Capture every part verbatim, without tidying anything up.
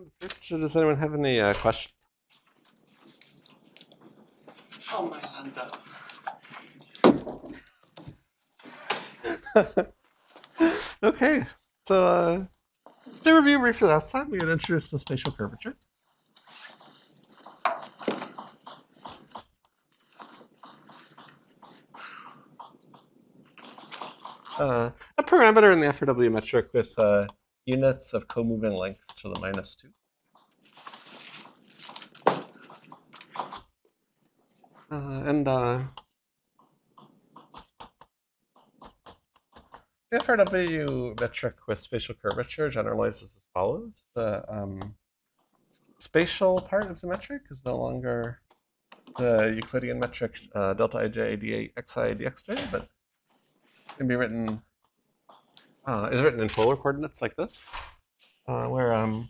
around first. Does anyone have any uh, questions? Oh, my hand up. Okay, so uh, to review briefly last time, we had introduced the spatial curvature. Uh, a parameter in the F R W metric with uh, units of co-moving length to the minus two. Uh, and uh, the F R W metric with spatial curvature generalizes as follows. The um, spatial part of the metric is no longer the Euclidean metric uh, delta ij dx xi dxj, but can be written uh, is written in polar coordinates like this, uh, where um,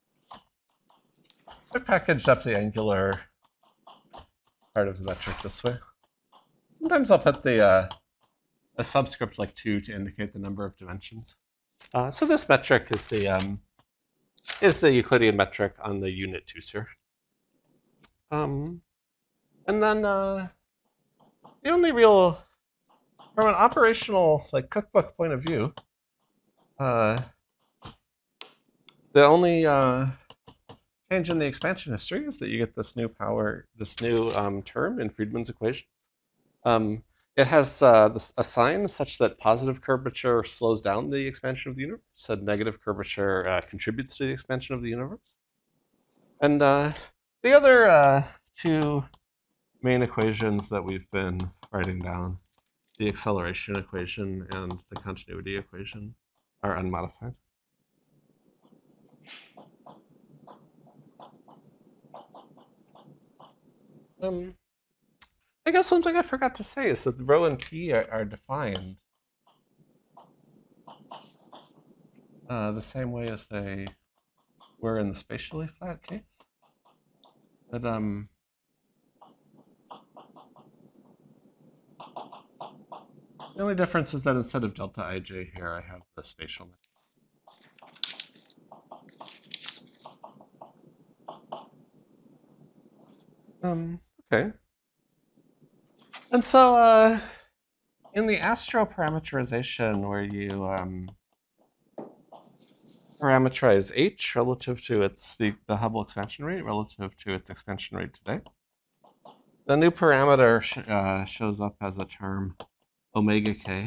I packaged up the angular part of the metric this way. Sometimes I'll put the uh, a subscript like two to indicate the number of dimensions. Uh, so this metric is the um, is the Euclidean metric on the unit two sphere. Um, and then uh, the only real, from an operational like cookbook point of view, uh, the only uh, change in the expansion history is that you get this new power, this new um, term in Friedmann's equations. Um, it has uh, this, a sign such that positive curvature slows down the expansion of the universe, and negative curvature uh, contributes to the expansion of the universe. And uh, the other uh, two main equations that we've been writing down, the acceleration equation and the continuity equation, are unmodified. Um, I guess one thing I forgot to say is that rho and p are, are defined uh, the same way as they were in the spatially flat case. But um, the only difference is that instead of delta ij here, I have the spatial metric. Um, okay. And so uh, in the astro parameterization where you um, parameterize h relative to its the, the Hubble expansion rate relative to its expansion rate today, the new parameter sh uh, shows up as a term omega k,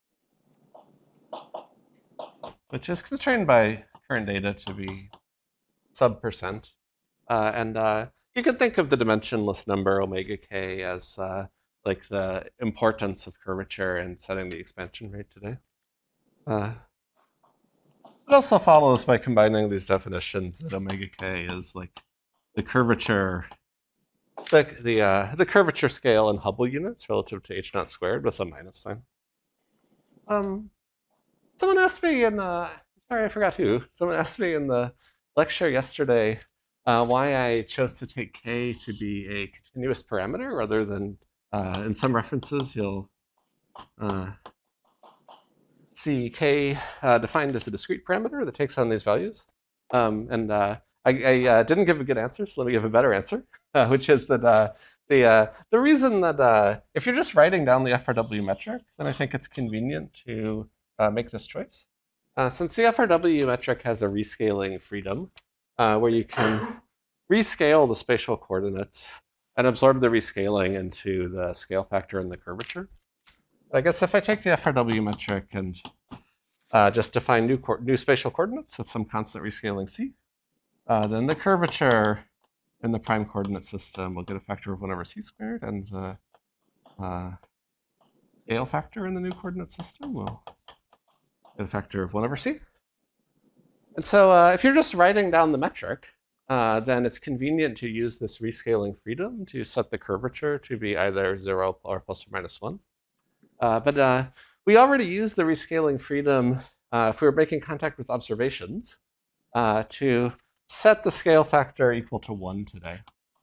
which is constrained by current data to be sub percent. Uh, and uh, you could think of the dimensionless number omega k as uh, like the importance of curvature in setting the expansion rate today. Uh, it also follows by combining these definitions that omega k is like the curvature, the the, uh, the curvature scale in Hubble units relative to h naught squared with a minus sign. Um, someone asked me in, uh, sorry, I forgot who. Someone asked me in the lecture yesterday uh, why I chose to take k to be a continuous parameter rather than, uh, in some references, you'll uh, see k uh, defined as a discrete parameter that takes on these values. Um, and uh, I, I uh, didn't give a good answer, so let me give a better answer, uh, which is that uh, the uh, the reason that uh, if you're just writing down the F R W metric, then I think it's convenient to uh, make this choice. Uh, since the F R W metric has a rescaling freedom, uh, where you can rescale the spatial coordinates and absorb the rescaling into the scale factor and the curvature. I guess if I take the F R W metric and uh, just define new, new spatial coordinates with some constant rescaling c, uh, then the curvature in the prime coordinate system will get a factor of one over c squared, and the uh, scale factor in the new coordinate system will get a factor of one over c. And so uh, if you're just writing down the metric, uh, then it's convenient to use this rescaling freedom to set the curvature to be either zero or plus or minus one. Uh, but uh, we already used the rescaling freedom uh, if we were making contact with observations uh, to set the scale factor equal to one today.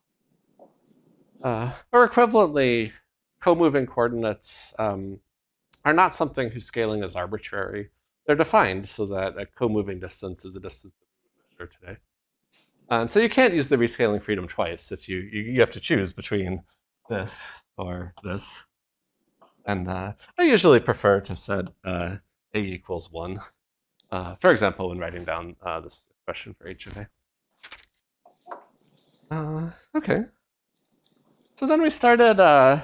Uh, or equivalently, co-moving coordinates um, are not something whose scaling is arbitrary. They're defined so that a co-moving distance is a distance that we would measure today. Uh, and so you can't use the rescaling freedom twice. If you, you, you have to choose between this or this. And uh, I usually prefer to set uh, a equals one. Uh, for example, when writing down uh, this expression for h of a. Uh, okay. So then we started uh,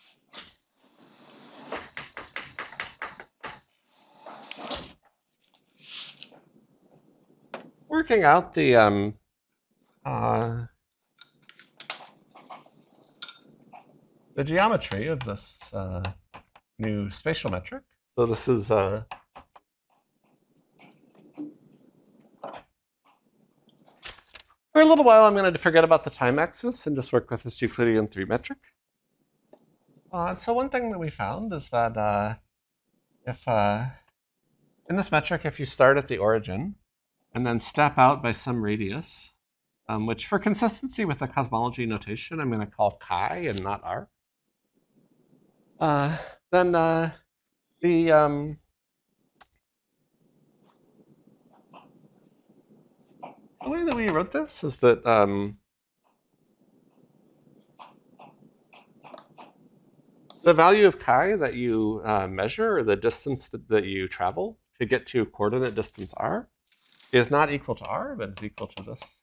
working out the um, uh, the geometry of this uh, new spatial metric. So this is uh, for a little while, I'm going to forget about the time axis and just work with this Euclidean three metric. Uh, and so one thing that we found is that uh, if uh, in this metric, if you start at the origin and then step out by some radius, um, which for consistency with the cosmology notation, I'm going to call chi and not r, uh, then uh, the um, the way that we wrote this is that um, the value of chi that you uh, measure, or the distance that, that you travel to get to coordinate distance r, is not equal to r, but is equal to this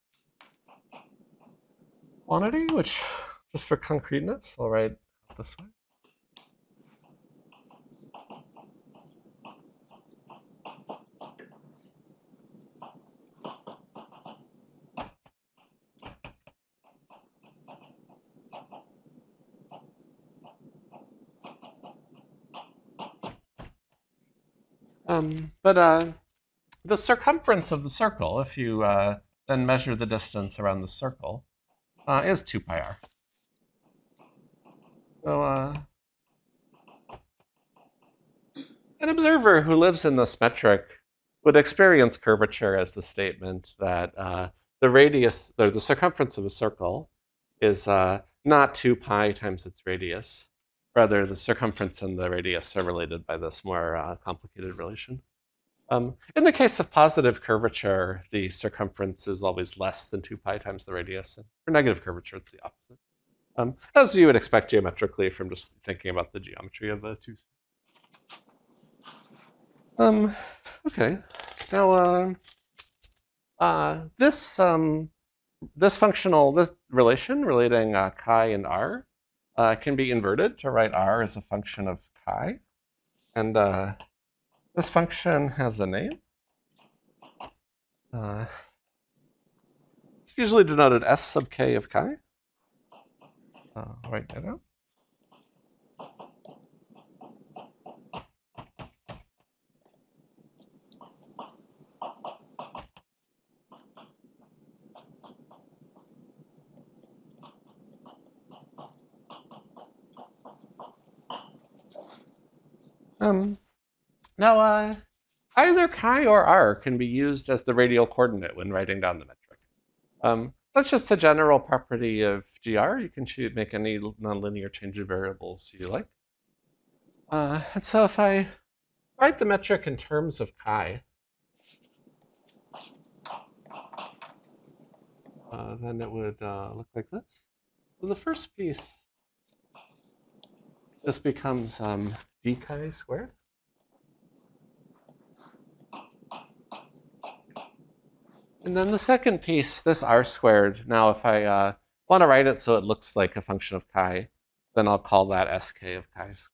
quantity, which, just for concreteness, I'll write this way. Um, but uh, the circumference of the circle, if you uh, then measure the distance around the circle, uh, is two pi r. So uh, an observer who lives in this metric would experience curvature as the statement that uh, the radius, or the circumference of a circle is uh, not two pi times its radius. Rather, the circumference and the radius are related by this more uh, complicated relation. Um, in the case of positive curvature, the circumference is always less than two pi times the radius. And for negative curvature, it's the opposite. Um, as you would expect geometrically from just thinking about the geometry of the two. Um, okay. Now, uh, uh, this um, this functional this relation relating uh, chi and r uh, can be inverted to write r as a function of chi, and uh, this function has a name. Uh, it's usually denoted s sub k of chi. Uh, write that out. Um, now, uh, either chi or r can be used as the radial coordinate when writing down the metric. Um, that's just a general property of G R. You can choose, make any nonlinear change of variables you like. Uh, and so if I write the metric in terms of chi, uh, then it would uh, look like this. So the first piece just becomes um, d chi squared. And then the second piece, this r squared, now if I uh, want to write it so it looks like a function of chi, then I'll call that sk of chi squared.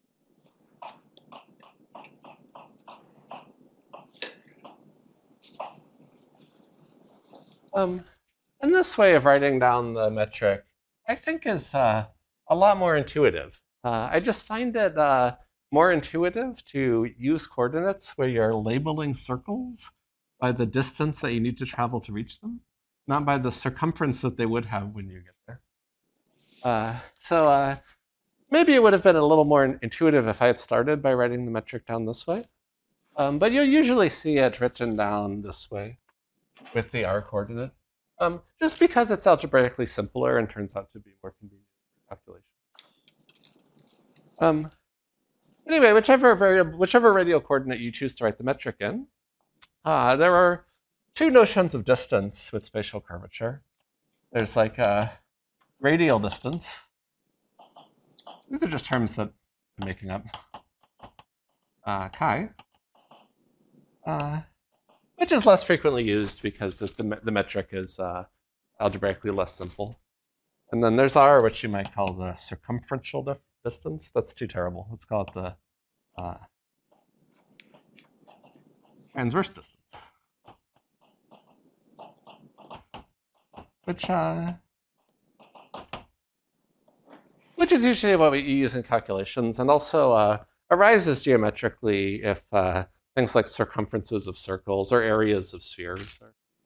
Um, and this way of writing down the metric, I think is uh, a lot more intuitive. Uh, I just find it uh, more intuitive to use coordinates where you're labeling circles by the distance that you need to travel to reach them, not by the circumference that they would have when you get there. Uh, so uh, maybe it would have been a little more intuitive if I had started by writing the metric down this way. Um, but you'll usually see it written down this way with the r coordinate, um, just because it's algebraically simpler and turns out to be more convenient for calculation. Um, anyway, whichever variable, whichever radial coordinate you choose to write the metric in, uh, there are two notions of distance with spatial curvature. There's like a radial distance. These are just terms that I'm making up. Uh, chi, uh, which is less frequently used because the, the, the metric is uh, algebraically less simple. And then there's r, which you might call the circumferential dif distance. That's too terrible. Let's call it the uh, transverse distance. Which, uh, which is usually what we use in calculations, and also uh, arises geometrically if uh, things like circumferences of circles or areas of spheres.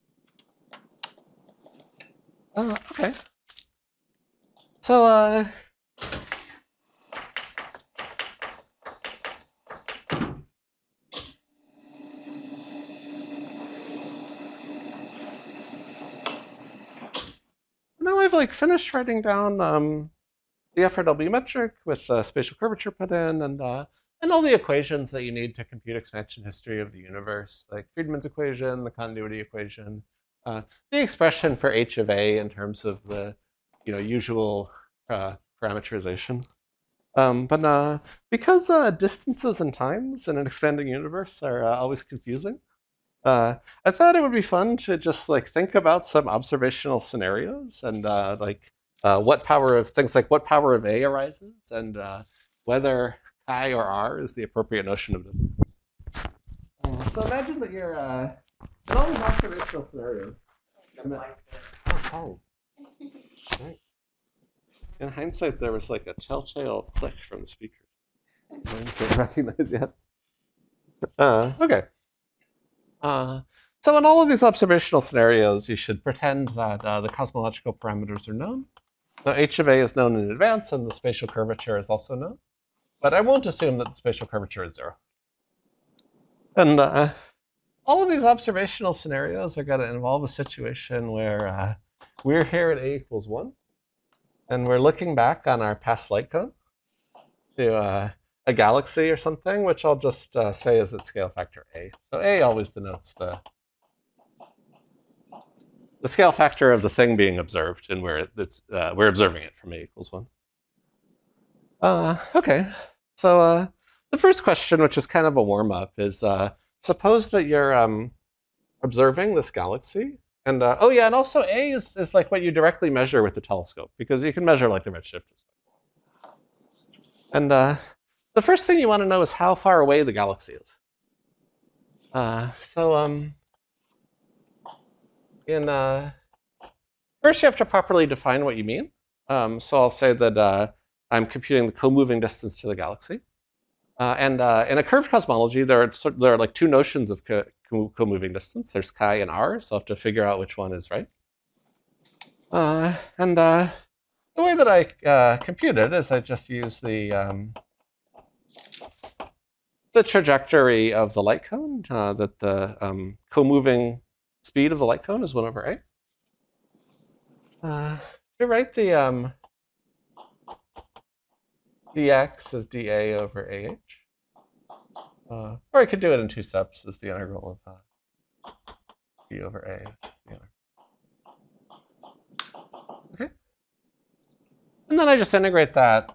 Are... Uh, okay. So, uh, now I've like finished writing down um, the F R W metric with uh, spatial curvature put in, and uh, and all the equations that you need to compute expansion history of the universe, like Friedmann's equation, the continuity equation, uh, the expression for h of a in terms of the you know usual uh, parameterization. Um, but uh, because uh, distances and times in an expanding universe are uh, always confusing, uh, I thought it would be fun to just like think about some observational scenarios and uh, like uh, what power of things like what power of A arises and uh, whether I or R is the appropriate notion of this. Uh, so imagine that you're uh, in all these observational scenarios. Oh, oh. Nice. In hindsight, there was like a telltale click from the speakers. I don't recognize yet. Uh, okay. Uh, so in all of these observational scenarios, you should pretend that uh, the cosmological parameters are known. Now, h of a is known in advance, and the spatial curvature is also known. But I won't assume that the spatial curvature is zero. And uh, all of these observational scenarios are going to involve a situation where uh, we're here at a equals one. And we're looking back on our past light cone to uh, a galaxy or something, which I'll just uh, say is its scale factor a. So a always denotes the, the scale factor of the thing being observed, and where it's, uh, we're observing it from a equals one. Uh, okay, so uh, the first question, which is kind of a warm-up, is uh, suppose that you're um, observing this galaxy. And uh, oh yeah, and also A is, is like what you directly measure with the telescope, because you can measure like the redshift. And uh, the first thing you want to know is how far away the galaxy is. Uh, so um, in uh, first you have to properly define what you mean. Um, so I'll say that uh, I'm computing the co-moving distance to the galaxy. Uh, and uh, in a curved cosmology, there are sort there are like two notions of co co-moving distance. There's chi and r, so I have to figure out which one is right. Uh, and uh, the way that I uh, compute it is I just use the um, the trajectory of the light cone. Uh, that the um, co-moving speed of the light cone is one over a. Uh, to write the um, dx as dA over ah. Uh, or I could do it in two steps as the integral of uh, b over a, which is the integral. Okay. And then I just integrate that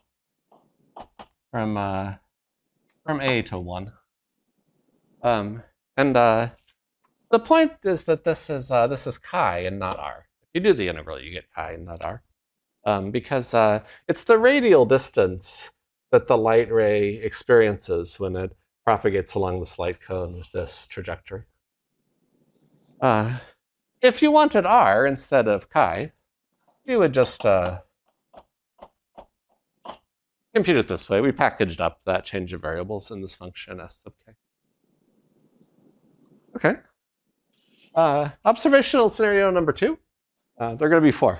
from uh, from a to one. Um, and uh, the point is that this is uh, this is chi and not r. If you do the integral, you get chi and not r. Um, because uh, it's the radial distance that the light ray experiences when it propagates along this light cone with this trajectory. Uh, if you wanted r instead of chi, you would just uh, compute it this way. We packaged up that change of variables in this function s sub k. Okay. Uh, observational scenario number two. Uh, there are going to be four.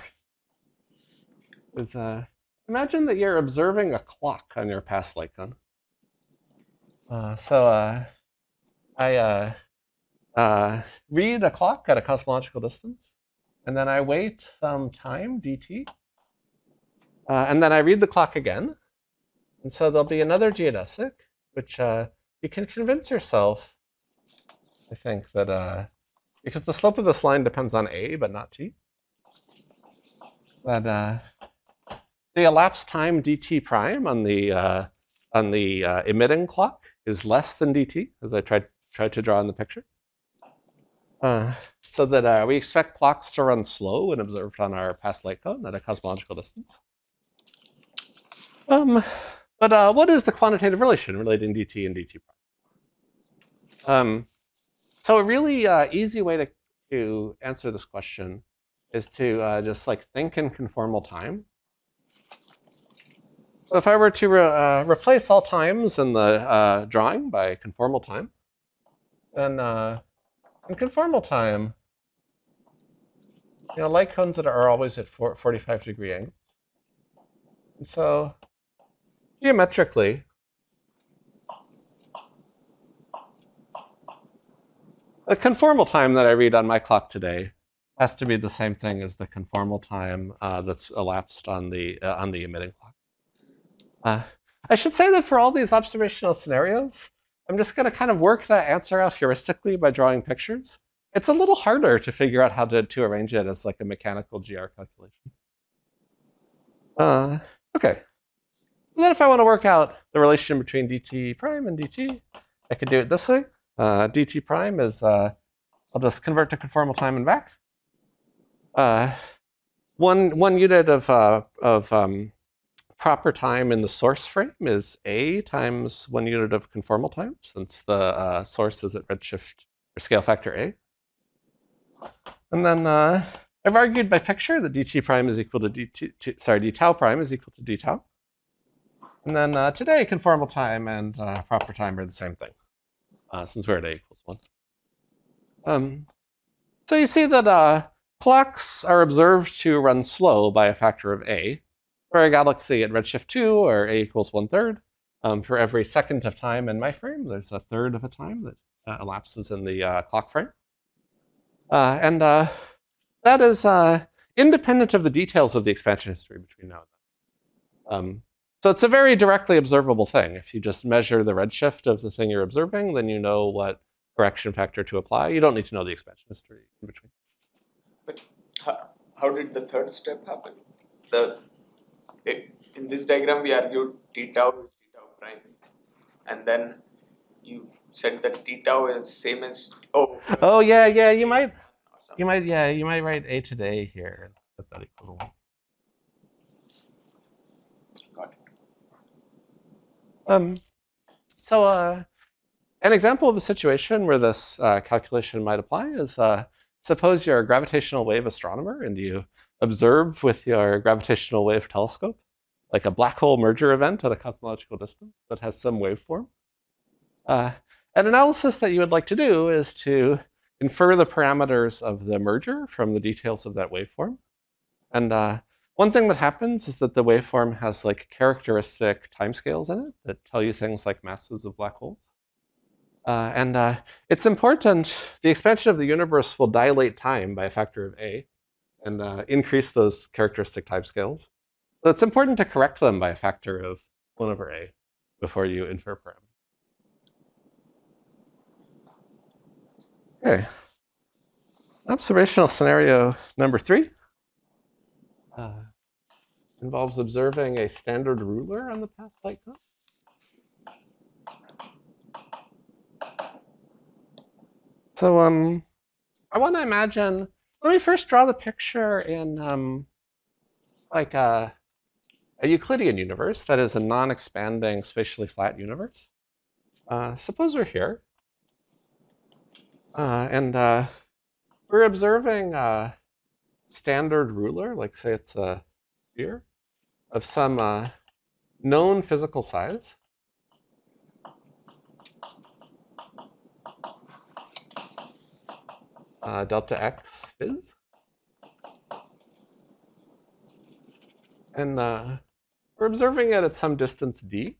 Is uh, imagine that you're observing a clock on your past light cone. Uh, so uh, I uh, uh, read a clock at a cosmological distance, and then I wait some time, dt, uh, and then I read the clock again. And so there'll be another geodesic, which uh, you can convince yourself, I think, that uh, because the slope of this line depends on a, but not t, that uh, the elapsed time dt prime on the uh, on the uh, emitting clock is less than dt, as I tried tried to draw in the picture. Uh, so that uh, we expect clocks to run slow when observed on our past light cone at a cosmological distance. Um, but uh, what is the quantitative relation relating dt and dt prime? Um, so a really uh, easy way to, to answer this question is to uh, just like think in conformal time. So if I were to re uh, replace all times in the uh, drawing by conformal time, then uh, in conformal time, you know, light cones that are always at forty-five degree angles. And so geometrically, the conformal time that I read on my clock today has to be the same thing as the conformal time uh, that's elapsed on the uh, on the emitting clock. Uh, I should say that for all these observational scenarios, I'm just going to kind of work that answer out heuristically by drawing pictures. It's a little harder to figure out how to, to arrange it as like a mechanical G R calculation. Uh, okay. So then if I want to work out the relation between dt prime and dt, I could do it this way. Uh, dt prime is, uh, I'll just convert to conformal time and back. Uh, one, one unit of, uh, of um, proper time in the source frame is a times one unit of conformal time, since the uh, source is at redshift or scale factor a. And then uh, I've argued by picture that dt prime is equal to dt, t, sorry, d tau prime is equal to d tau. And then uh, today, conformal time and uh, proper time are the same thing, uh, since we're at a equals one. Um, so you see that uh, clocks are observed to run slow by a factor of a. For a galaxy at redshift two, or a equals one third, um, for every second of time in my frame, there's a third of a time that uh, elapses in the uh, clock frame. Uh, and uh, that is uh, independent of the details of the expansion history between now and then. Um, so it's a very directly observable thing. If you just measure the redshift of the thing you're observing, then you know what correction factor to apply. You don't need to know the expansion history in between. But how, how did the third step happen? The, in this diagram, we argued d tau is d tau prime. And then you said that d tau is same as, oh. Oh, yeah, yeah, you might. You might, yeah, you might write a today here and put that equal to one. Got it. Um, so uh, an example of a situation where this uh, calculation might apply is uh, suppose you're a gravitational wave astronomer and you observe with your gravitational wave telescope like a black hole merger event at a cosmological distance that has some waveform. Uh, an analysis that you would like to do is to infer the parameters of the merger from the details of that waveform. And uh, one thing that happens is that the waveform has like characteristic timescales in it that tell you things like masses of black holes. Uh, and uh, it's important, the expansion of the universe will dilate time by a factor of a and uh, increase those characteristic timescales. So it's important to correct them by a factor of one over a before you infer parameters. Okay. Observational scenario number three uh, involves observing a standard ruler on the past light cone. So um, I want to imagine, let me first draw the picture in um, like a, a Euclidean universe, that is a non-expanding spatially flat universe. Uh, suppose we're here. Uh, and uh, we're observing a standard ruler, like say it's a sphere, of some uh, known physical size. Uh, delta x phys. And uh, we're observing it at some distance d.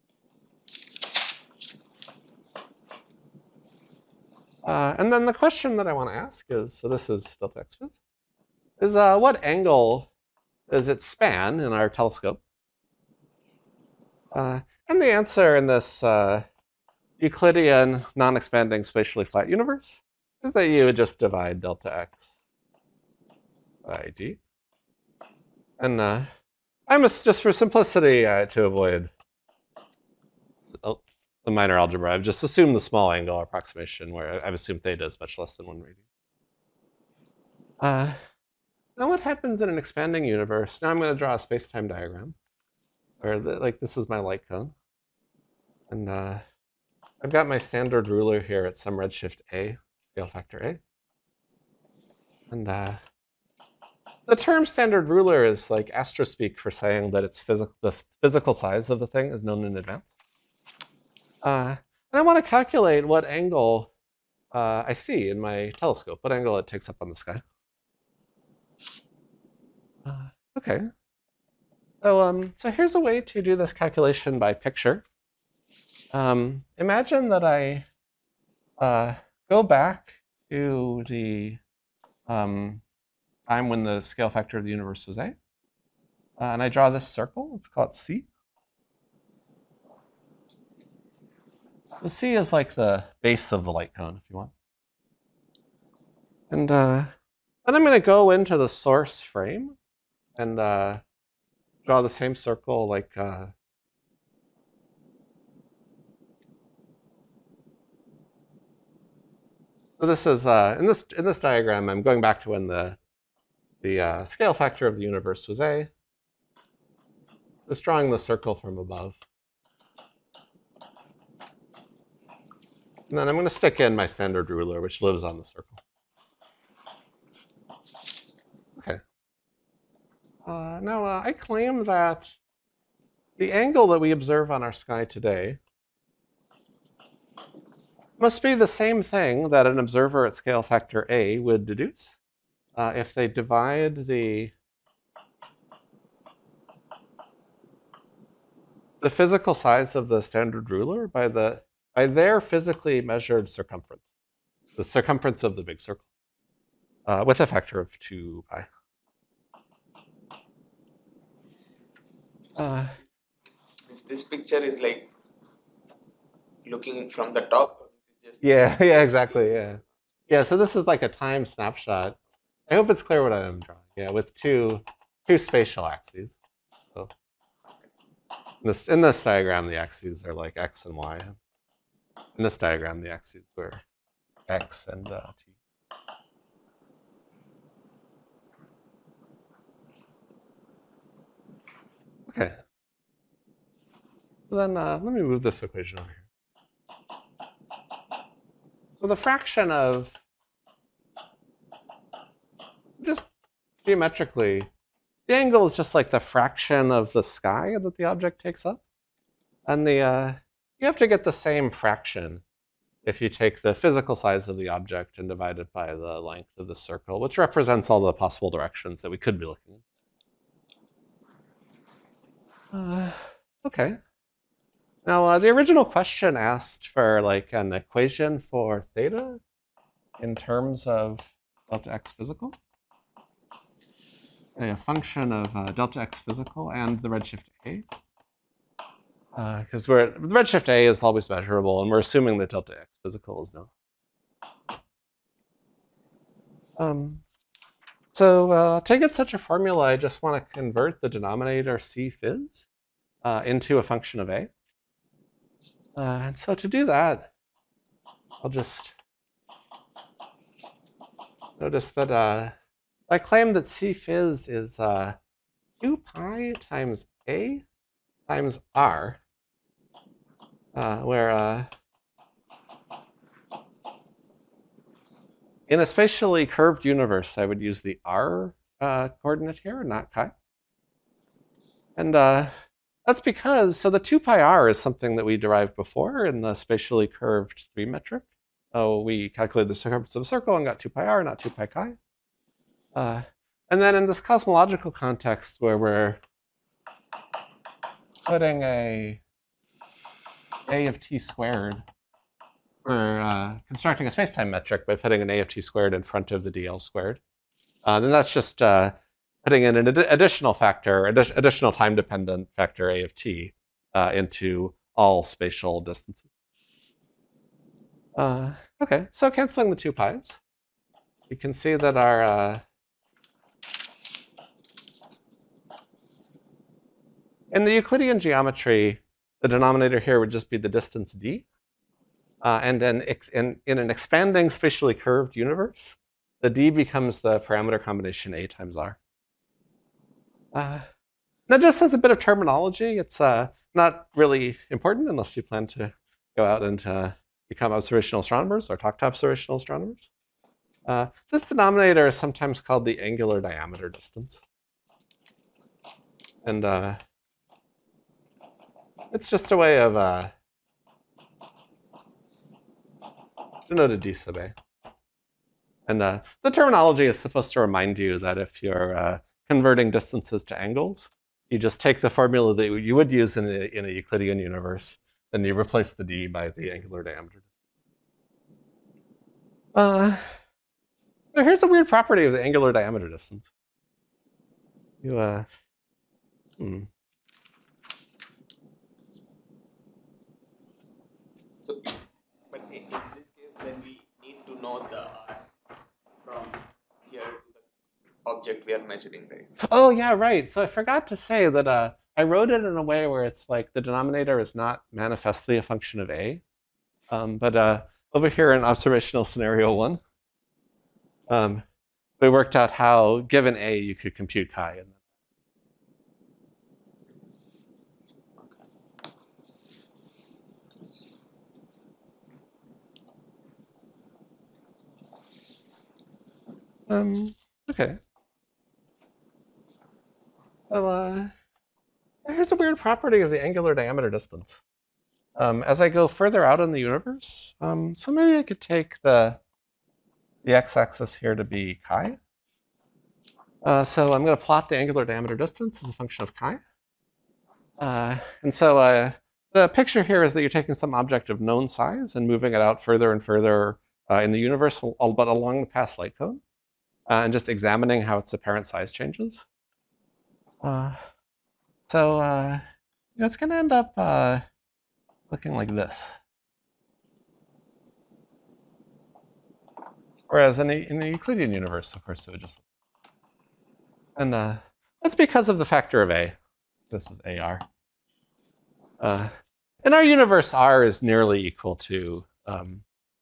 Uh, and then the question that I want to ask is, so this is delta x phys, is uh, what angle does it span in our telescope? Uh, and the answer in this uh, Euclidean non-expanding spatially flat universe is that you would just divide delta x by d. And uh, I'm just, just for simplicity uh, to avoid oh, the minor algebra, I've just assumed the small angle approximation where I've assumed theta is much less than one radian. Uh, now what happens in an expanding universe? Now I'm going to draw a space-time diagram where the, like this is my light cone. And uh, I've got my standard ruler here at some redshift A, scale factor A. And uh, the term standard ruler is like astrospeak for saying that it's physical, the physical size of the thing is known in advance. Uh, and I want to calculate what angle uh, I see in my telescope, what angle it takes up on the sky. Uh, okay. So, um, so here's a way to do this calculation by picture. Um, imagine that I uh, go back to the um, time when the scale factor of the universe was A. Uh, and I draw this circle. Let's call it C. So C is like the base of the light cone, if you want. And uh, then I'm going to go into the source frame and uh, draw the same circle like uh, so this is uh, in this in this diagram. I'm going back to when the the uh, scale factor of the universe was A. Just drawing the circle from above. And then I'm going to stick in my standard ruler, which lives on the circle. Okay. Uh, now, uh, I claim that the angle that we observe on our sky today must be the same thing that an observer at scale factor A would deduce uh, if they divide the, the physical size of the standard ruler by the by their physically measured circumference, the circumference of the big circle, uh, with a factor of two pi. Uh, This, this picture is like looking from the top. Just yeah, yeah, exactly, yeah. Yeah, so this is like a time snapshot. I hope it's clear what I'm drawing. Yeah, with two two spatial axes. So in this in this diagram, the axes are like x and y. In this diagram, the axes were x and uh, t. Okay. So then uh, let me move this equation over here. So the fraction of, just geometrically, the angle is just like the fraction of the sky that the object takes up. And the uh, you have to get the same fraction if you take the physical size of the object and divide it by the length of the circle, which represents all the possible directions that we could be looking in. Uh, okay. Now, uh, the original question asked for like an equation for theta in terms of delta x physical, a function of uh, delta x physical and the redshift A. Because uh, we're the redshift A is always measurable, and we're assuming that delta x physical is known. Um, so uh, to get such a formula, I just want to convert the denominator C phys uh, into a function of A. Uh, and so to do that, I'll just notice that uh, I claim that C phys is uh, two pi times A times R. Uh, where uh, in a spatially curved universe, I would use the R uh, coordinate here, not chi. And uh, that's because, so the two pi r is something that we derived before in the spatially curved three metric. So we calculated the circumference of a circle and got two pi r, not two pi chi. Uh, and then in this cosmological context where we're putting a a of t squared, we're uh, constructing a space-time metric by putting an a of t squared in front of the dl squared. Uh, then that's just uh, putting in an ad additional factor, addi additional time-dependent factor a of t uh, into all spatial distances. Uh, okay, so canceling the two pi's, you can see that our uh, in the Euclidean geometry, the denominator here would just be the distance d. Uh, and then in, in an expanding spatially curved universe, the d becomes the parameter combination a times r. Uh, now, just as a bit of terminology, it's uh, not really important unless you plan to go out and uh, become observational astronomers or talk to observational astronomers. Uh, this denominator is sometimes called the angular diameter distance. And uh, it's just a way of uh, denoted d sub a. And uh, the terminology is supposed to remind you that if you're uh, converting distances to angles, you just take the formula that you would use in a, in a Euclidean universe, then you replace the d by the angular diameter. Uh, so here's a weird property of the angular diameter distance. You, uh, hmm. So, but in, in this case, then we need to know the r from here to the object we are measuring, right? Oh, yeah, right. So I forgot to say that uh, I wrote it in a way where it's like the denominator is not manifestly a function of a. Um, but uh, over here in observational scenario one, um, we worked out how, given a, you could compute chi. Um, okay. So uh, here's a weird property of the angular diameter distance. Um, as I go further out in the universe, um, so maybe I could take the, the x-axis here to be chi. Uh, so I'm going to plot the angular diameter distance as a function of chi. Uh, and so uh, the picture here is that you're taking some object of known size and moving it out further and further uh, in the universe, but along the past light cone, uh, and just examining how its apparent size changes. Uh, so uh, you know, it's going to end up uh, looking like this. Whereas in a, in a Euclidean universe, of course, it would just... And uh, that's because of the factor of a. This is A R. Uh, in our universe, R is nearly equal to... Um,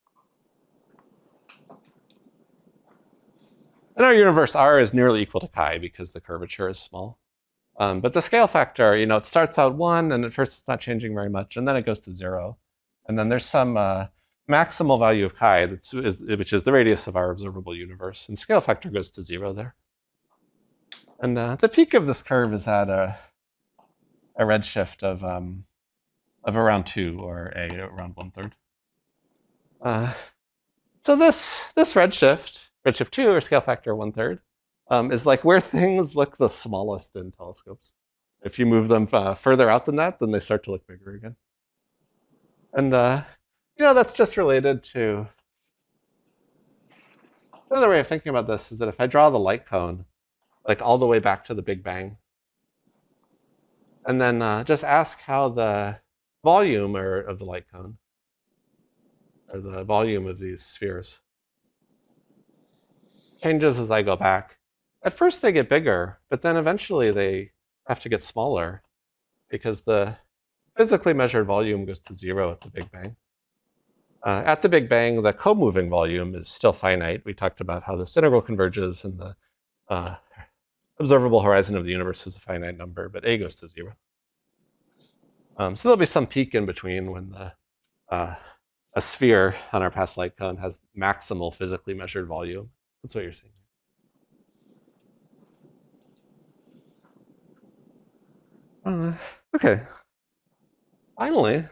in our universe, R is nearly equal to chi because the curvature is small. Um, but the scale factor, you know, it starts out one, and at first it's not changing very much, and then it goes to zero. And then there's some uh, maximal value of chi, that's, is, which is the radius of our observable universe. And scale factor goes to zero there. And uh, the peak of this curve is at a, a redshift of, um, of around two, or a around one third. Uh, so this, this redshift, redshift two, or scale factor one third, um, is like where things look the smallest in telescopes. If you move them uh, further out than that, then they start to look bigger again. And uh, you know, that's just related to... Another way of thinking about this is that if I draw the light cone, like all the way back to the Big Bang, and then uh, just ask how the volume or, of the light cone, or the volume of these spheres, changes as I go back. At first they get bigger, but then eventually they have to get smaller because the physically measured volume goes to zero at the Big Bang. Uh, at the Big Bang, the co-moving volume is still finite. We talked about how this integral converges and the uh, observable horizon of the universe is a finite number, but A goes to zero. Um, so there'll be some peak in between when the uh, a sphere on our past light cone has maximal physically measured volume. That's what you're seeing. Uh, okay. Finally,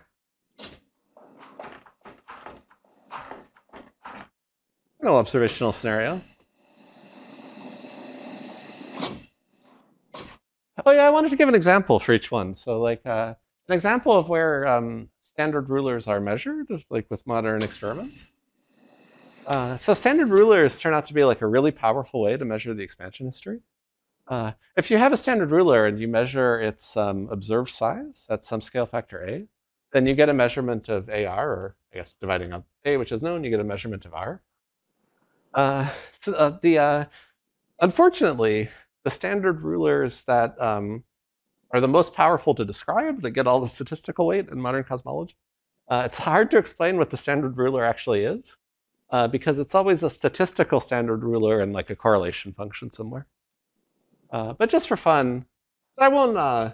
no observational scenario. Oh yeah, I wanted to give an example for each one. So like uh, an example of where um, standard rulers are measured, like with modern experiments. Uh, so standard rulers turn out to be like a really powerful way to measure the expansion history. Uh, if you have a standard ruler and you measure its um, observed size at some scale factor A, then you get a measurement of A R, or I guess dividing up A, which is known, you get a measurement of R. Uh, so uh, the uh, unfortunately, the standard rulers that um, are the most powerful to describe, that get all the statistical weight in modern cosmology, uh, it's hard to explain what the standard ruler actually is, uh, because it's always a statistical standard ruler and like a correlation function somewhere. Uh, but just for fun, I won't. Uh,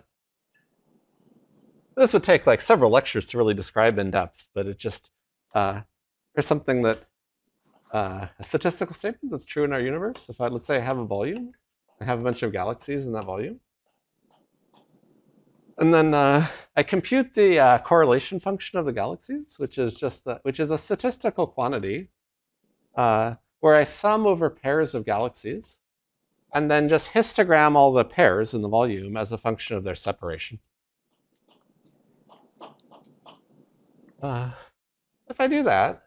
this would take like several lectures to really describe in depth, but it just uh, there's something that uh, a statistical statement that's true in our universe. If I let's say I have a volume, I have a bunch of galaxies in that volume, and then uh, I compute the uh, correlation function of the galaxies, which is just the, which is a statistical quantity uh, where I sum over pairs of galaxies, and then just histogram all the pairs in the volume as a function of their separation. Uh, if I do that,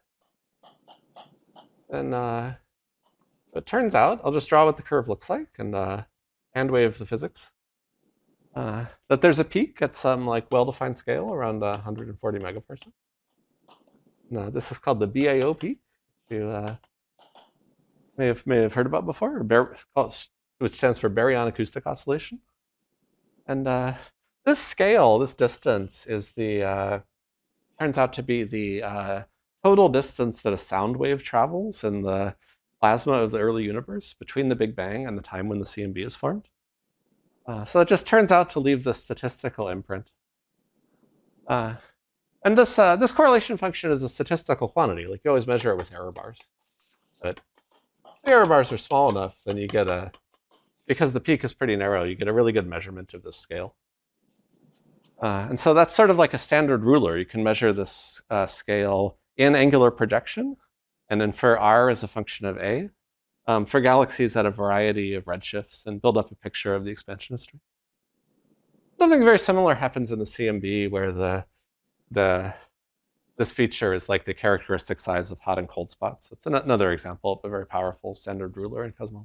then uh, it turns out, I'll just draw what the curve looks like and uh, hand wave the physics. Uh, that there's a peak at some like well-defined scale around uh, one hundred forty megaparsecs. Now, this is called the B A O peak. You uh, may have may have heard about before, or bar which stands for baryon acoustic oscillation. And uh, this scale, this distance, is the uh, turns out to be the uh, total distance that a sound wave travels in the plasma of the early universe between the Big Bang and the time when the C M B is formed. Uh, so it just turns out to leave this statistical imprint. Uh, and this uh, this correlation function is a statistical quantity. Like you always measure it with error bars. But if the error bars are small enough, then you get a, because the peak is pretty narrow, you get a really good measurement of this scale. Uh, and so that's sort of like a standard ruler. You can measure this uh, scale in angular projection and infer R as a function of A um, for galaxies at a variety of redshifts and build up a picture of the expansion history. Something very similar happens in the C M B where the, the, this feature is like the characteristic size of hot and cold spots. It's an, another example of a very powerful standard ruler in cosmology.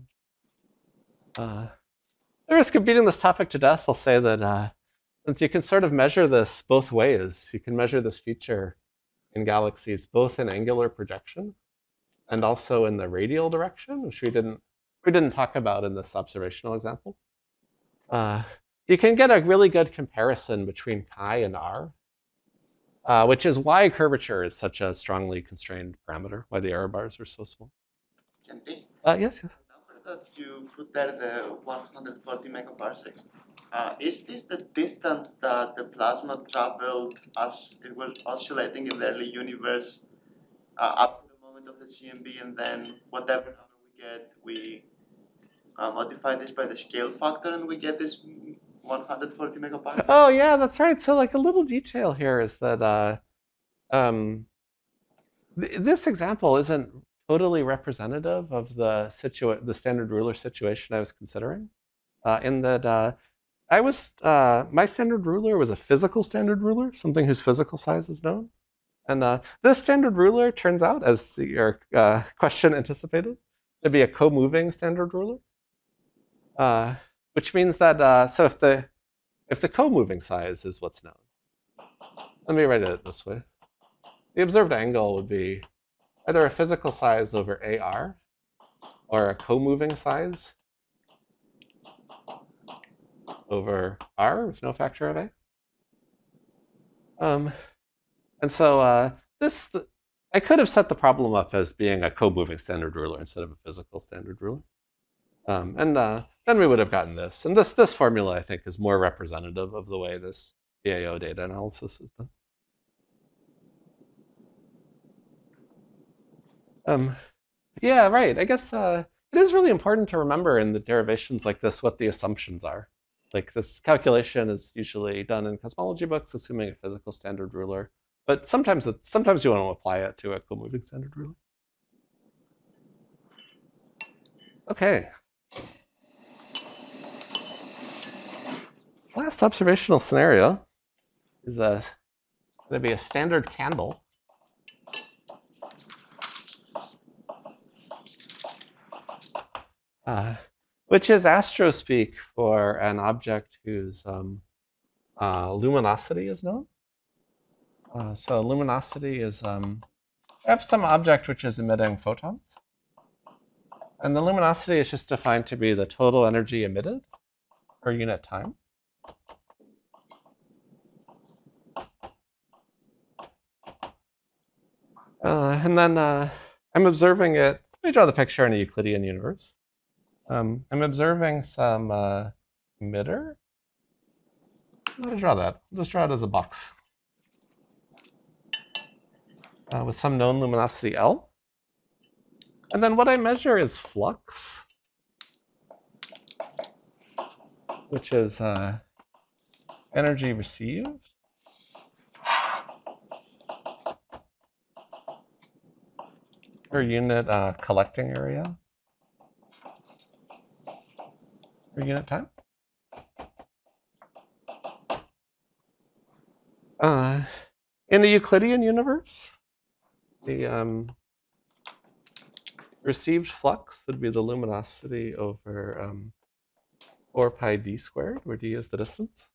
Uh, the risk of beating this topic to death, I'll say that uh, since you can sort of measure this both ways, you can measure this feature in galaxies both in angular projection and also in the radial direction, which we didn't we didn't talk about in this observational example. Uh, you can get a really good comparison between chi and R, uh, which is why curvature is such a strongly constrained parameter, why the error bars are so small. Can be. Uh, yes, yes. The number that you put there, the one hundred forty megaparsecs, uh, is this the distance that the plasma traveled as it was oscillating in the early universe uh, up to the moment of the C M B, and then whatever number we get, we uh, modify this by the scale factor, and we get this one hundred forty megaparsecs? Oh, yeah, that's right. So like a little detail here is that uh, um, th this example isn't totally representative of the situa the standard ruler situation I was considering, uh, in that uh, I was, uh, my standard ruler was a physical standard ruler, something whose physical size is known. And uh, this standard ruler turns out, as your uh, question anticipated, to be a co-moving standard ruler. Uh, which means that, uh, so if the, if the co-moving size is what's known, let me write it this way. The observed angle would be either a physical size over A R or a co-moving size over R with no factor of A. Um, and so uh, this, the, I could have set the problem up as being a co-moving standard ruler instead of a physical standard ruler. Um, and uh, then we would have gotten this. And this, this formula, I think, is more representative of the way this B A O data analysis is done. Um, yeah, right. I guess uh, it is really important to remember in the derivations like this what the assumptions are. Like this calculation is usually done in cosmology books, assuming a physical standard ruler. But sometimes, it's, sometimes you want to apply it to a co-moving standard ruler. Okay. Last observational scenario is a, going to be a standard candle. Uh, which is astrospeak for an object whose um, uh, luminosity is known. Uh, so luminosity is, um, I have some object which is emitting photons. And the luminosity is just defined to be the total energy emitted per unit time. Uh, and then uh, I'm observing it. Let me draw the picture in a Euclidean universe. Um, I'm observing some uh, emitter. How do I draw that? I'll just draw it as a box uh, with some known luminosity L. And then what I measure is flux, which is uh, energy received per unit uh, collecting area per unit time. Uh, in a Euclidean universe, the um, received flux would be the luminosity over um, four pi d squared, where d is the distance.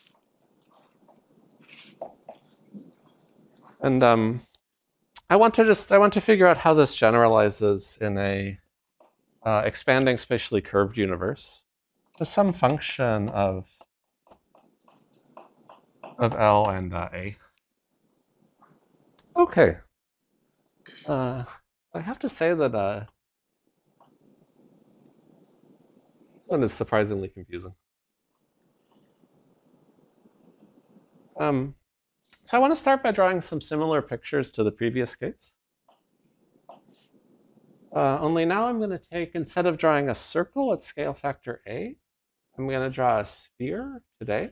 And um, I want to just I want to figure out how this generalizes in a uh, expanding spatially curved universe to some function of of L and uh, A. Okay. Uh, I have to say that uh, this one is surprisingly confusing. Um, so I want to start by drawing some similar pictures to the previous case. Uh, only now I'm going to take, instead of drawing a circle at scale factor A, I'm going to draw a sphere today.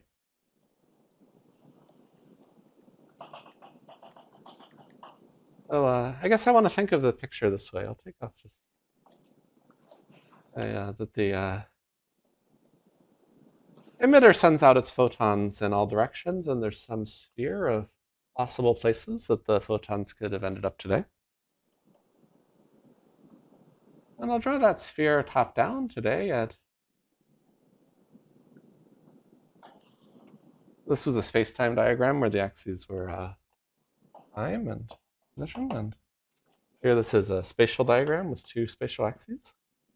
So uh, I guess I want to think of the picture this way. I'll take off this. Uh, that the uh, emitter sends out its photons in all directions, and there's some sphere of possible places that the photons could have ended up today. And I'll draw that sphere top down today at, this was a space-time diagram where the axes were uh, time and position, and here this is a spatial diagram with two spatial axes.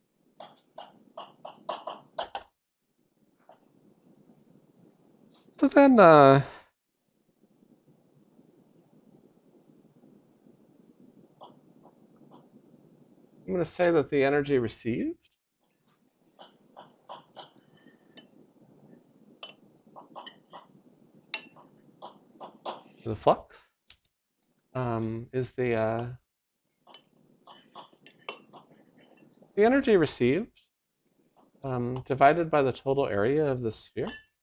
So then uh, I'm going to say that the energy received the flux um, is the uh, the energy received um, divided by the total area of the sphere.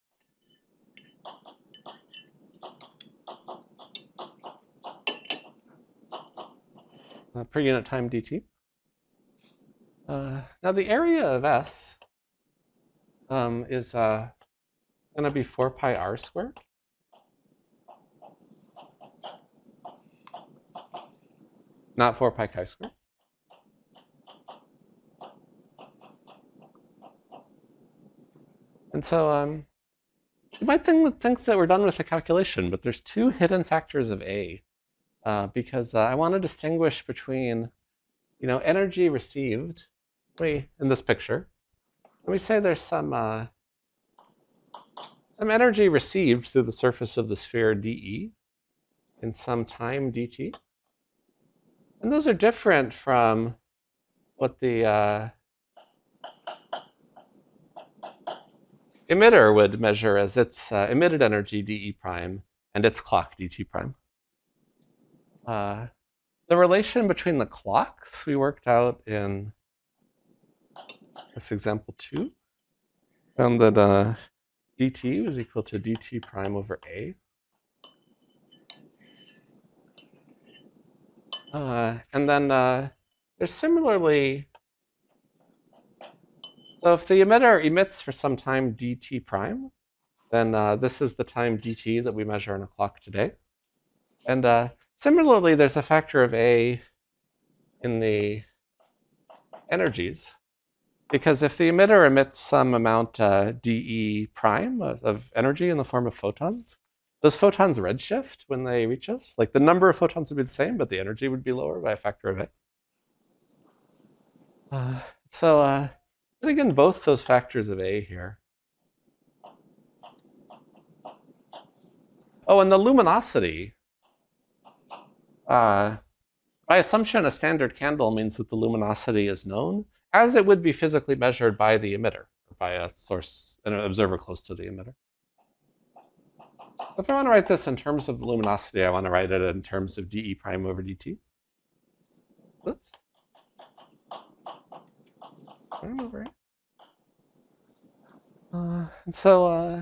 Uh, per unit time dt. Uh, now the area of S um, is uh, going to be four pi r squared. Not four pi chi squared. And so um, you might think, think that we're done with the calculation, but there's two hidden factors of A. Uh, because uh, I want to distinguish between, you know, energy received. We in this picture, let me say there's some uh, some energy received through the surface of the sphere dE in some time dt, and those are different from what the uh, emitter would measure as its uh, emitted energy dE prime and its clock dt prime. Uh, the relation between the clocks we worked out in this example two, found that uh, dt was equal to dt prime over A. Uh, and then uh, there's similarly, so if the emitter emits for some time dt prime, then uh, this is the time dt that we measure in a clock today. And uh, similarly, there's a factor of A in the energies, because if the emitter emits some amount uh, dE prime of energy in the form of photons, those photons redshift when they reach us. Like the number of photons would be the same, but the energy would be lower by a factor of A. Uh, so uh, and again, both those factors of A here. Oh, and the luminosity. Uh, by assumption, a standard candle means that the luminosity is known, as it would be physically measured by the emitter, or by a source, an observer close to the emitter. So if I want to write this in terms of the luminosity, I want to write it in terms of dE prime over dt. This. Over here. Uh, and so, uh,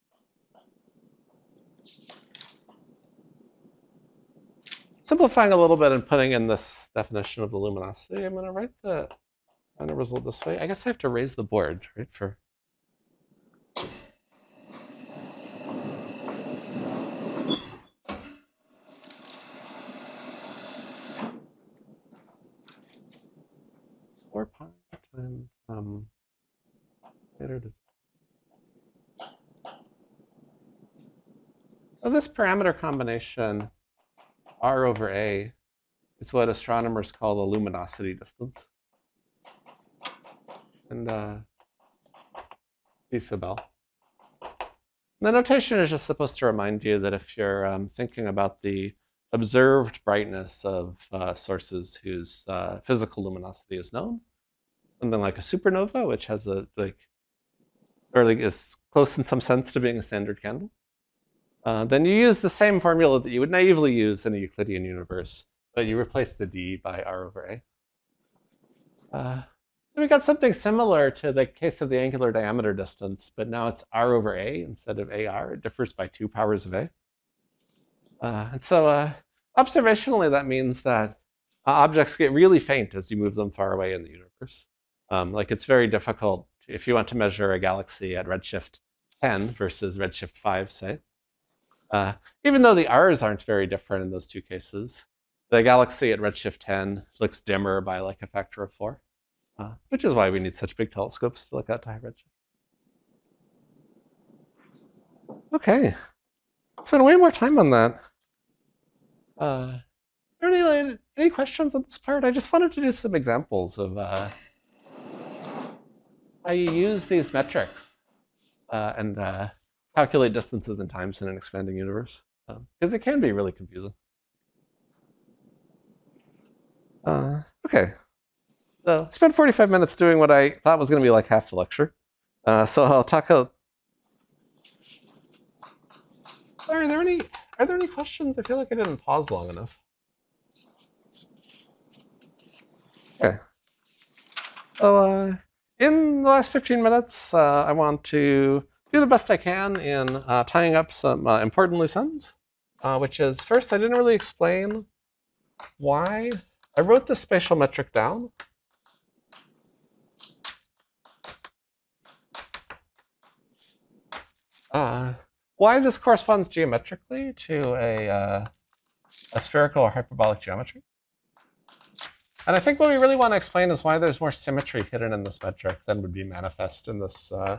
simplifying a little bit and putting in this definition of the luminosity, I'm going to write the final result this way. I guess I have to raise the board, right? For four pi times um later does. So this parameter combination R over A is what astronomers call the luminosity distance. And uh, Isabel. The notation is just supposed to remind you that if you're um, thinking about the observed brightness of uh, sources whose uh, physical luminosity is known, something like a supernova, which has a like, or like is close in some sense to being a standard candle, uh, then you use the same formula that you would naively use in a Euclidean universe, but you replace the d by r over a. Uh, so we got something similar to the case of the angular diameter distance, but now it's r over a instead of ar. It differs by two powers of a. Uh, and so uh, observationally, that means that uh, objects get really faint as you move them far away in the universe. Um, like it's very difficult if you want to measure a galaxy at redshift ten versus redshift five, say. Uh, even though the r's aren't very different in those two cases, the galaxy at redshift ten looks dimmer by like a factor of four, uh, which is why we need such big telescopes to look out to high redshift. Okay, spent way more time on that. Uh, are there any, any questions on this part? I just wanted to do some examples of uh, how you use these metrics uh, and uh, calculate distances and times in an expanding universe, because um, it can be really confusing. Uh, okay, so I spent forty-five minutes doing what I thought was going to be like half the lecture. Uh, so I'll talk a... Are there any are there any questions? I feel like I didn't pause long enough. Okay. So uh, in the last fifteen minutes, uh, I want to do the best I can in uh, tying up some uh, important loose ends, uh, which is first, I didn't really explain why I wrote this spatial metric down. Uh, why this corresponds geometrically to a, uh, a spherical or hyperbolic geometry. And I think what we really want to explain is why there's more symmetry hidden in this metric than would be manifest in this uh,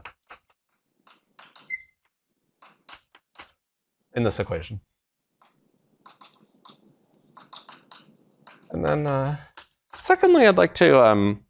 in this equation. And then uh, secondly, I'd like to um,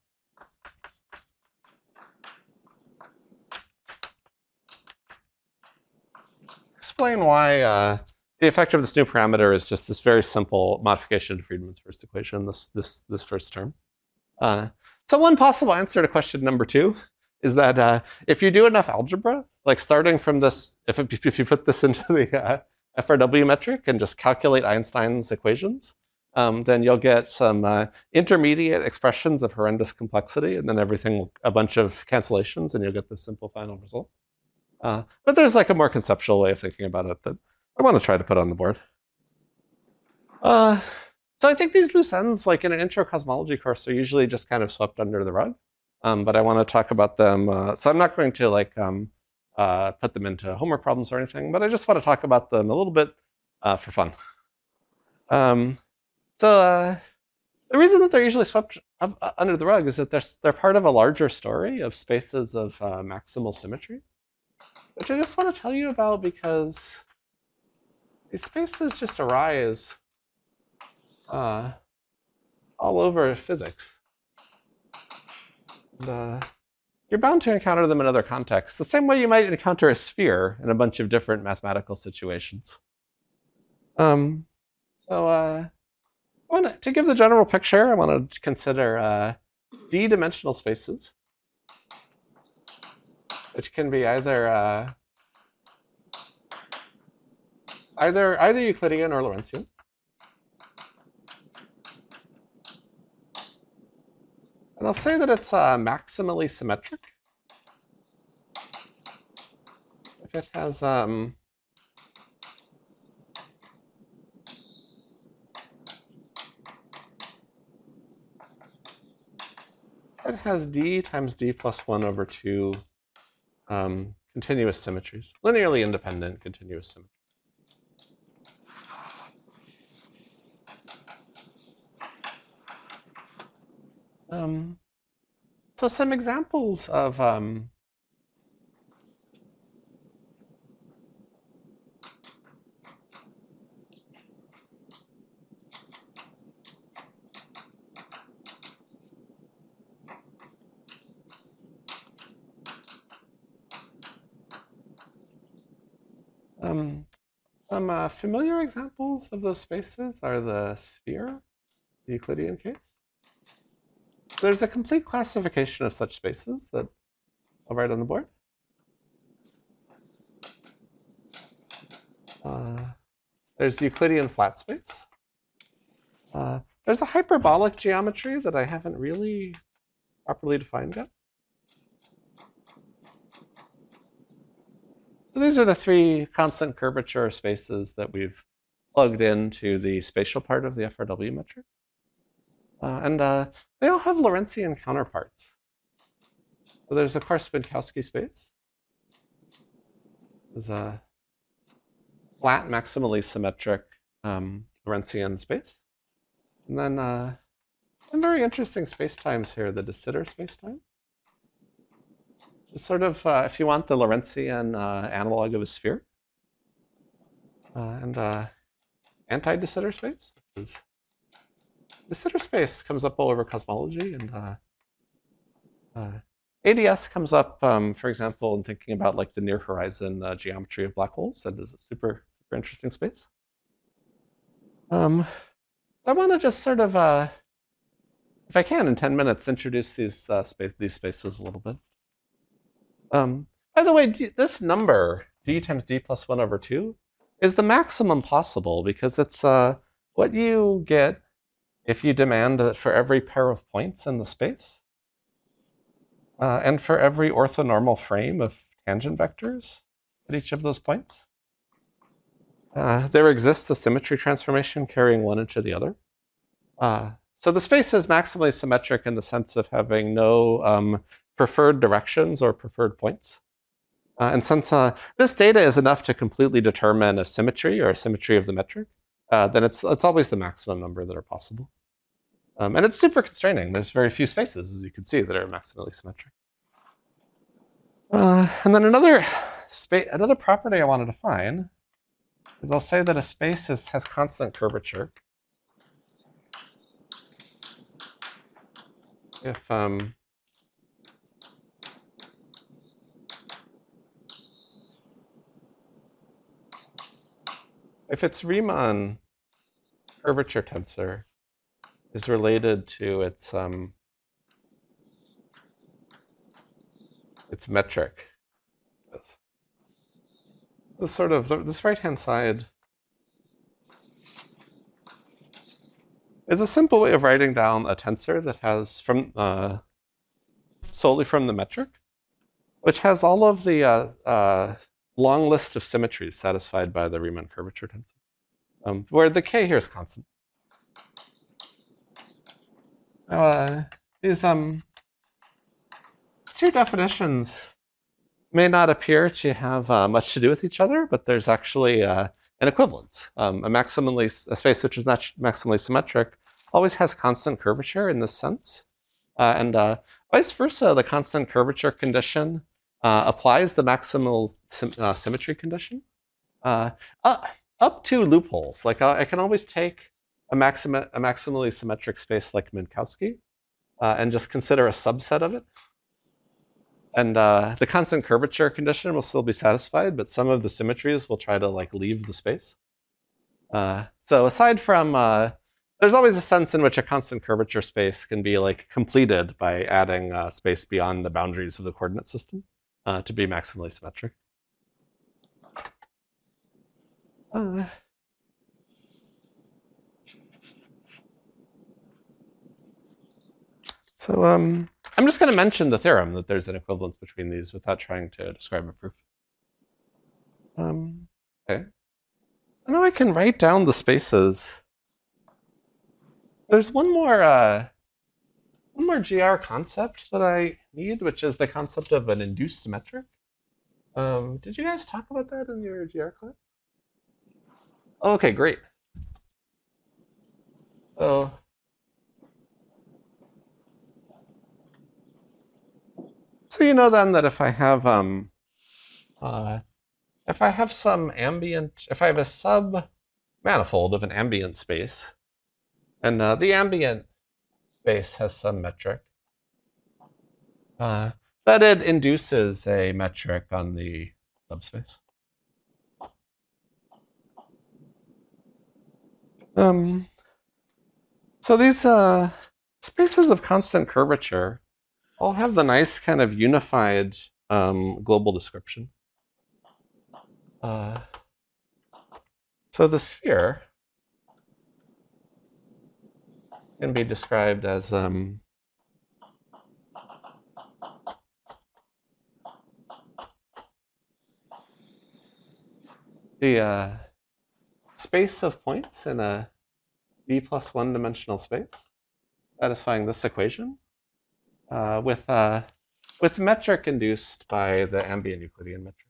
explain why uh, the effect of this new parameter is just this very simple modification to Friedmann's first equation, this, this, this first term. Uh, so one possible answer to question number two is that uh, if you do enough algebra, like starting from this, if, it, if you put this into the uh, F R W metric and just calculate Einstein's equations, um, then you'll get some uh, intermediate expressions of horrendous complexity, and then everything, a bunch of cancellations, and you'll get this simple final result. Uh, but there's like a more conceptual way of thinking about it that I want to try to put on the board. Uh, so I think these loose ends, like in an intro cosmology course, are usually just kind of swept under the rug. Um, but I want to talk about them. Uh, so I'm not going to like um, uh, put them into homework problems or anything, but I just want to talk about them a little bit uh, for fun. Um, so uh, the reason that they're usually swept up, uh, under the rug is that they're, they're part of a larger story of spaces of uh, maximal symmetry, which I just want to tell you about because these spaces just arise uh, all over physics. And, uh, you're bound to encounter them in other contexts, the same way you might encounter a sphere in a bunch of different mathematical situations. Um, so uh, I wanna, to give the general picture, I want to consider uh, d-dimensional spaces, which can be either uh, either either Euclidean or Lorentzian. And I'll say that it's uh, maximally symmetric if it has um, it has d times d plus one over two um, continuous symmetries, linearly independent continuous symmetries. Um, so some examples of um, um, some uh, familiar examples of those spaces are the sphere, the Euclidean case. There's a complete classification of such spaces that I'll write on the board. Uh, there's Euclidean flat space. Uh, there's a hyperbolic geometry that I haven't really properly defined yet. So these are the three constant curvature spaces that we've plugged into the spatial part of the F R W metric. Uh, and uh, they all have Lorentzian counterparts. So there's, of course, Minkowski space. There's a flat, maximally symmetric um, Lorentzian space. And then uh, some very interesting spacetimes here, the de Sitter spacetime. Just sort of, uh, if you want, the Lorentzian uh, analog of a sphere. Uh, and uh, anti-de Sitter space, which is de Sitter space comes up all over cosmology, and uh, uh, A D S comes up, um, for example, in thinking about like the near horizon uh, geometry of black holes. That is a super, super interesting space. Um, I want to just sort of, uh, if I can, in ten minutes, introduce these uh, space, these spaces a little bit. Um, by the way, d this number, d times d plus one over two, is the maximum possible because it's uh, what you get if you demand that for every pair of points in the space, uh, and for every orthonormal frame of tangent vectors at each of those points, uh, there exists a symmetry transformation carrying one into the other. Uh, so the space is maximally symmetric in the sense of having no um, preferred directions or preferred points. Uh, and since uh, this data is enough to completely determine a symmetry or a symmetry of the metric, uh, then it's, it's always the maximum number that are possible. Um, and it's super constraining. There's very few spaces, as you can see, that are maximally symmetric. Uh, and then another, another property I want to define is I'll say that a space is, has constant curvature if um, if its Riemann curvature tensor is related to its um, its metric. This sort of this right-hand side is a simple way of writing down a tensor that has from uh, solely from the metric, which has all of the uh, uh, long list of symmetries satisfied by the Riemann curvature tensor, um, where the k here is constant. Uh, these um, two definitions may not appear to have uh, much to do with each other, but there's actually uh, an equivalence. Um, a maximally a space which is not maximally symmetric always has constant curvature in this sense, uh, and uh, vice versa. The constant curvature condition uh, applies the maximal sim uh, symmetry condition. Uh, uh, up to loopholes. Like I, I can always take a, maxima, a maximally symmetric space like Minkowski uh, and just consider a subset of it. And uh, the constant curvature condition will still be satisfied, but some of the symmetries will try to like leave the space. Uh, so aside from, uh, there's always a sense in which a constant curvature space can be like completed by adding uh, space beyond the boundaries of the coordinate system uh, to be maximally symmetric. Uh, so um, I'm just going to mention the theorem that there's an equivalence between these without trying to describe a proof. Um, okay. So now I can write down the spaces. There's one more uh, one more G R concept that I need, which is the concept of an induced metric. Um, did you guys talk about that in your G R class? Oh, okay, great. So, so you know then that if I have um, uh, if I have some ambient, if I have a sub manifold of an ambient space, and uh, the ambient space has some metric, uh, that it induces a metric on the subspace. Um, so these uh, spaces of constant curvature all have the nice kind of unified um, global description. Uh, so the sphere can be described as um, the uh, space of points in a d plus one dimensional space, satisfying this equation, uh, with uh, with metric induced by the ambient Euclidean metric.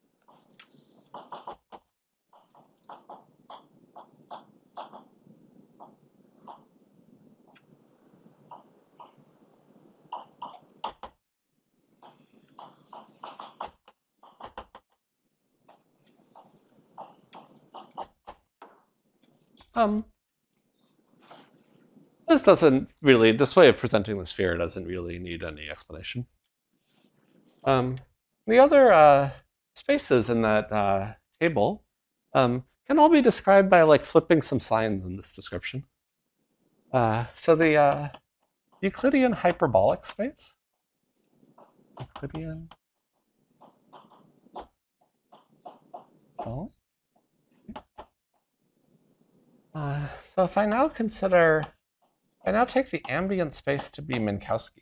Um, this doesn't really, this way of presenting the sphere doesn't really need any explanation. Um, the other uh, spaces in that uh, table um, can all be described by like flipping some signs in this description. Uh, so the uh, Euclidean hyperbolic space, Euclidean, oh. Uh, so if I now consider, I now take the ambient space to be Minkowski.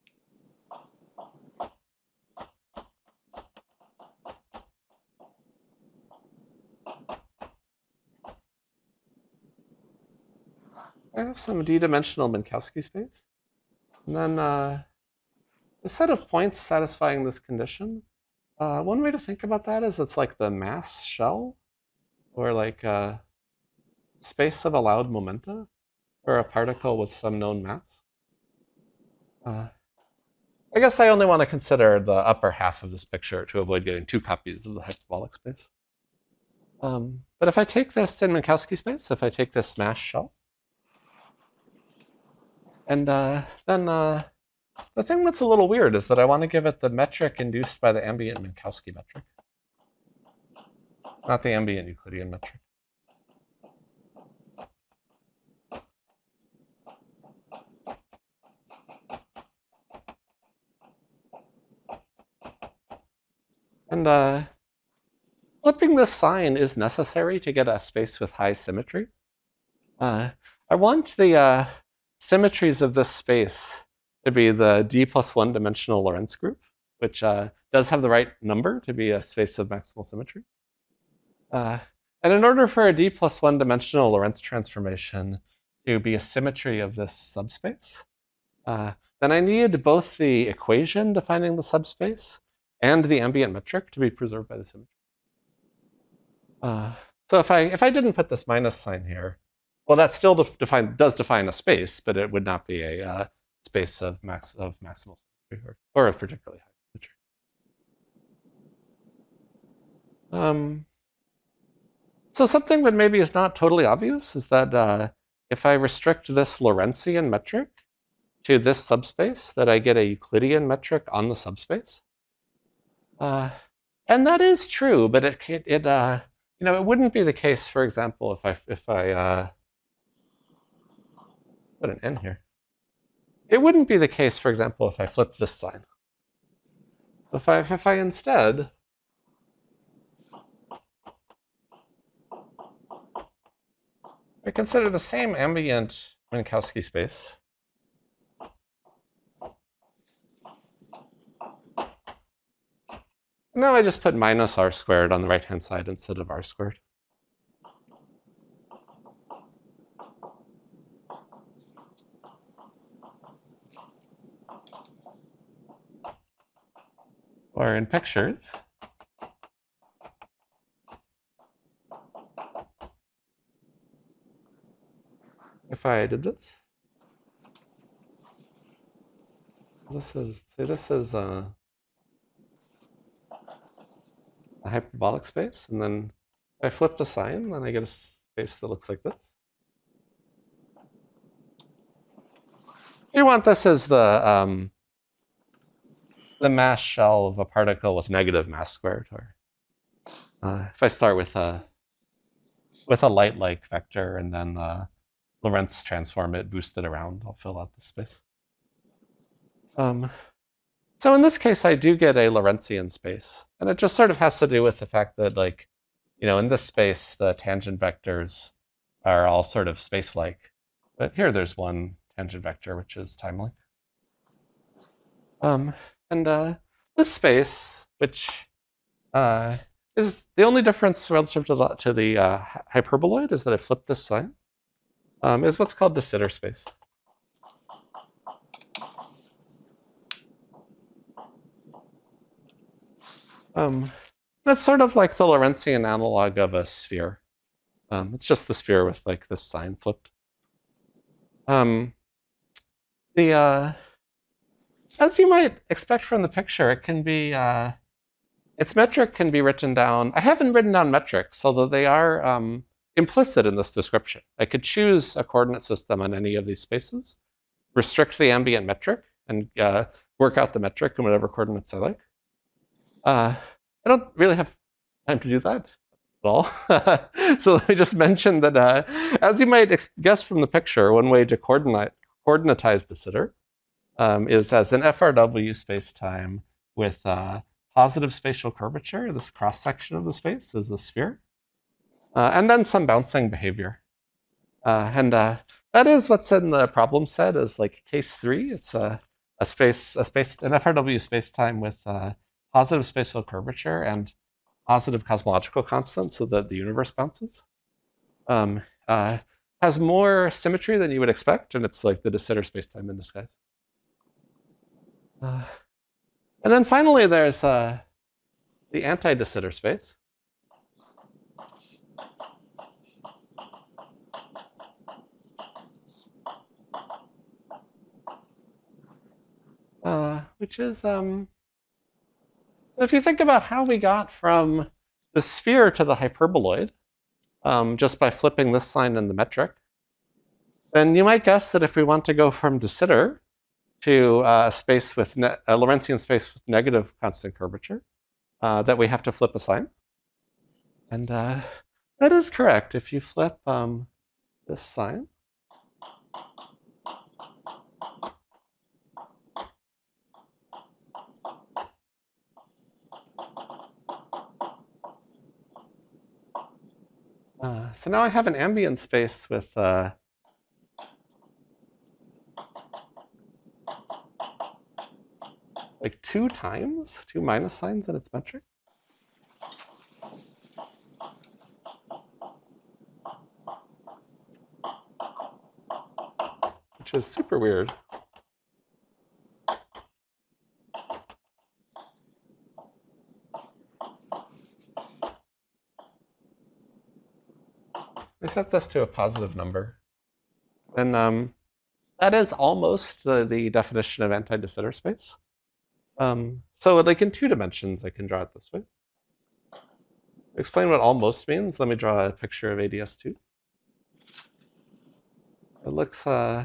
I have some d-dimensional Minkowski space. And then uh, the set of points satisfying this condition, uh, one way to think about that is it's like the mass shell, or like uh, space of allowed momenta for a particle with some known mass. Uh, I guess I only want to consider the upper half of this picture to avoid getting two copies of the hyperbolic space. Um, but if I take this in Minkowski space, if I take this mass shell, and uh, then uh, the thing that's a little weird is that I want to give it the metric induced by the ambient Minkowski metric, not the ambient Euclidean metric. And uh, flipping this sign is necessary to get a space with high symmetry. Uh, I want the uh, symmetries of this space to be the d plus one dimensional Lorentz group, which uh, does have the right number to be a space of maximal symmetry. Uh, and in order for a d plus one dimensional Lorentz transformation to be a symmetry of this subspace, uh, then I need both the equation defining the subspace and the ambient metric to be preserved by the symmetry. Uh, so if I if I didn't put this minus sign here, well, that still def define, does define a space, but it would not be a uh, space of max of maximal symmetry or, or of particularly high symmetry. Um, so something that maybe is not totally obvious is that uh, if I restrict this Lorentzian metric to this subspace, that I get a Euclidean metric on the subspace. Uh, and that is true, but it it, it uh, you know, it wouldn't be the case, for example, if I if I uh, put an n here. It wouldn't be the case, for example, if I flipped this sign. If I if I instead I consider the same ambient Minkowski space. Now I just put minus r squared on the right-hand side instead of r squared. Or in pictures, if I did this, this is, say this is uh, a hyperbolic space, and then if I flip the sign, then I get a space that looks like this. You want this as the um, the mass shell of a particle with negative mass squared, or uh, if I start with a with a light-like vector and then uh, Lorentz transform it, boost it around, I'll fill out the space. Um, so in this case, I do get a Lorentzian space, and it just sort of has to do with the fact that, like, you know, in this space, the tangent vectors are all sort of space-like, but here there's one tangent vector which is time-like. Um, and uh, this space, which uh, is the only difference relative to the, to the uh, hyperboloid, is that I flipped this sign, um, is what's called de Sitter space. Um, that's sort of like the Lorentzian analog of a sphere. Um, it's just the sphere with like this sign flipped. Um, the uh, as you might expect from the picture, it can be uh, its metric can be written down. I haven't written down metrics, although they are um, implicit in this description. I could choose a coordinate system on any of these spaces, restrict the ambient metric, and uh, work out the metric in whatever coordinates I like. Uh, I don't really have time to do that at all. So let me just mention that, uh, as you might guess from the picture, one way to coordinate, coordinatize de Sitter um, is as an F R W space-time with uh, positive spatial curvature. This cross-section of the space is a sphere. Uh, and then some bouncing behavior. Uh, and uh, that is what's in the problem set as like case three. It's a, a space, a space, an F R W space-time with uh, positive spatial curvature and positive cosmological constant so that the universe bounces. Um, uh, has more symmetry than you would expect, and it's like the de Sitter spacetime in disguise. Uh, and then finally, there's uh, the anti-de Sitter space. Uh, which is, um, so if you think about how we got from the sphere to the hyperboloid, um, just by flipping this sign in the metric, then you might guess that if we want to go from de Sitter to uh, a space with a Lorentzian space with negative constant curvature, uh, that we have to flip a sign. And uh, that is correct. If you flip um, this sign, Uh, so now I have an ambient space with uh, like two times, two minus signs in its metric. Which is super weird. I set this to a positive number. And um, that is almost the, the definition of anti-de Sitter space. Um, so like in two dimensions, I can draw it this way. To explain what almost means, let me draw a picture of A D S two. It looks, uh,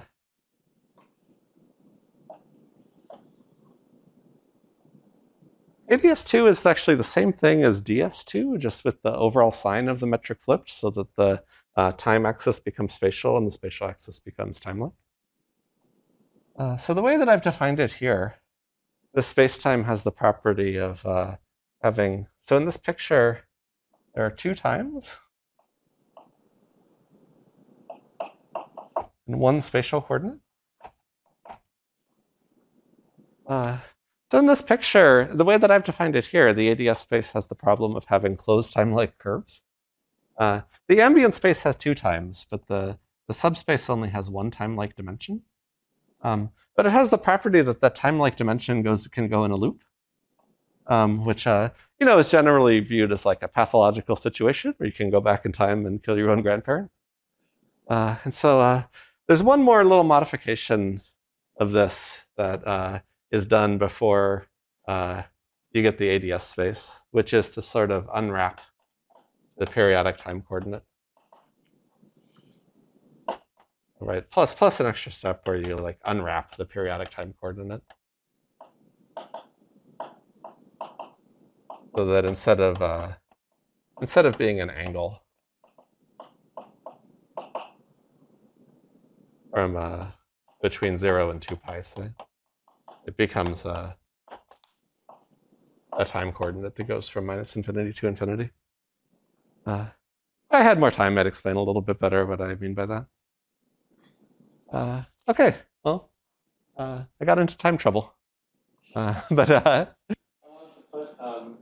A D S two is actually the same thing as D S two, just with the overall sign of the metric flipped, so that the uh, time axis becomes spatial and the spatial axis becomes time-like. Uh, so the way that I've defined it here, the space-time has the property of uh, having, so in this picture, there are two times and one spatial coordinate. Uh, so in this picture, the way that I've defined it here, the A D S space has the problem of having closed time-like curves. Uh, the ambient space has two times, but the, the subspace only has one time-like dimension. Um, but it has the property that that time-like dimension goes can go in a loop, um, which uh, you know is generally viewed as like a pathological situation where you can go back in time and kill your own grandparent. Uh, and so uh, there's one more little modification of this that uh, is done before uh, you get the A D S space, which is to sort of unwrap the periodic time coordinate. Right, plus plus an extra step where you like unwrap the periodic time coordinate, so that instead of uh, instead of being an angle from uh, between zero and two pi, say, it becomes uh, a time coordinate that goes from minus infinity to infinity. Uh, if I had more time, I'd explain a little bit better what I mean by that. Uh, okay, well, uh, I got into time trouble, uh, but uh, I want to put um,